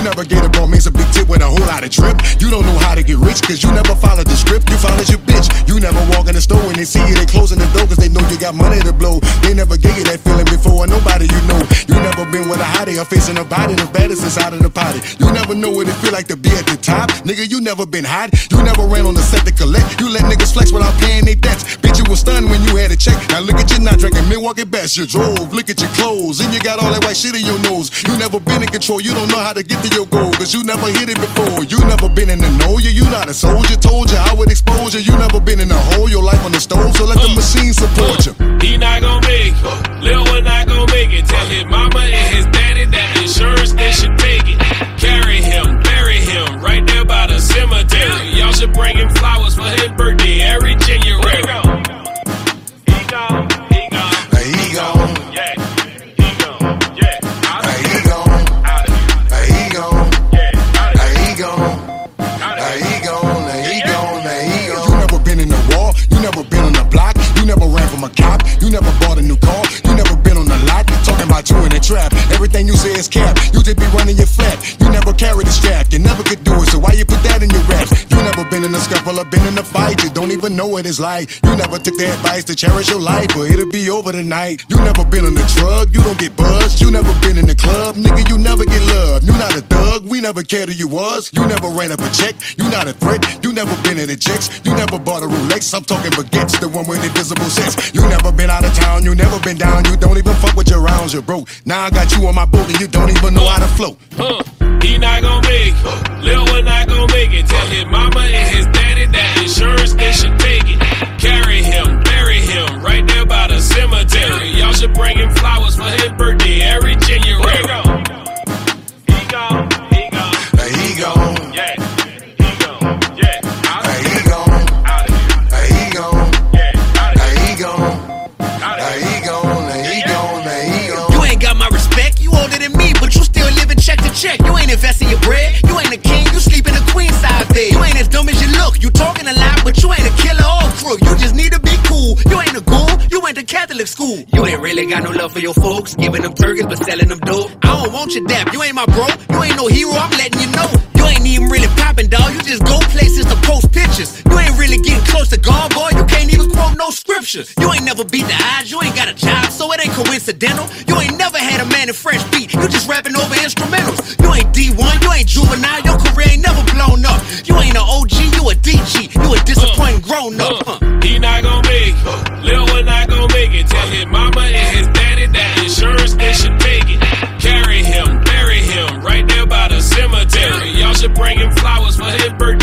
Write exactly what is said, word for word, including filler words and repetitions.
You never gave a ball means a big tip with a whole lot of drip. You don't know how to get rich, cause you never followed the script. You followed your bitch. You never walk in the store and they see you, they closing the door, cause they know you got money to blow. They never gave you that feeling before, nobody you know. You never been with a hottie or facing a body the baddest inside of the potty. You never know what it feel like to be at the top. Nigga, you never been hot. You never ran on the set to collect. You let niggas flex without paying their debts. Bitch, you was stunned when you had a check. Now look at you not drinking Milwaukee Best. You drove, look at your clothes, and you got all that white shit in your nose. You never been in control, you don't know how to get to your goal, cause you never hit it before. You never been in the know, you, you not a soldier. Told you I would expose you. You never been in a hole, your life on the stove, so let uh, the machine support uh, you. He not gon' make it, Lil one not gon' make it. Tell his mama and his daddy that insurance they should take it. Carry him, bury him, right there by the cemetery. Y'all should bring him flowers for his birthday every January. He gone, he gone, he gone, he gone, yeah, he gone, yeah, he gone, he gone, yeah, he gone, he gone, he gone, he gone. You never been in the war, you never been on the block, you never ran from a cop, you never bought a new car, you never been on the lot, talking about you in the trap. Everything you say is cap, you just be running your flat. You never carry the strap, you never could do it, so why you put that in your raps? You never been in a scuffle or been in a fight, you don't even know what it's like. You never took the advice to cherish your life, but it'll be over tonight. You never been on a drug, you don't get buzzed. You never been in the club, nigga, you never get loved. You not a thug, we never cared who you was. You never ran up a check, you not a threat. You never been in the checks, you never bought a Rolex. I'm talking baguettes, the one with invisible sex. You never been out of town, you never been down. You don't even fuck with your rounds, you're broke. Now I got you on my boat and you don't even know how to float. Huh. He not gon' make it, Lil one not gon' make it. Tell his mama and his daddy that insurance they should take it. Carry him, bury him, right there by the cemetery. Y'all should bring him flowers for his birthday every January. He gone, he gone, he gone, he gone, yeah, he gone, yeah, he gone, he gone, yeah, he gone, he gone, he gone, he gone. You ain't got my respect, you older than me, but you still living check to check. You ain't investing your bread, you ain't a king, you sleep in a queen side bed. You ain't as dumb as you look, you talking a lot, but you ain't a killer or a crook. You just need to be cool, you ain't a ghoul, you went to Catholic school. You ain't really got no love for your folks, giving them turkeys but selling them dope. I don't want your dap, you ain't my bro, you ain't no hero, I'm letting you know. You ain't even really popping, dawg, you just go places to post pictures. You ain't really getting close to God, boy, you can't even quote no scriptures. You ain't never beat the odds, you ain't got a job, so it ain't coincidental. You ain't never had a man in fresh beat, you just rapping over instrumentals. You ain't D one, you ain't juvenile, your career ain't never blown up. You ain't an O G, you a D G, you a disappointing grown up. Uh, he not gon' make it, Lil one not gon' make it. Tell his mama and his daddy that insurance they should take it. Carry him, bury him, right there by the cemetery. Y'all should bring him flowers for his birthday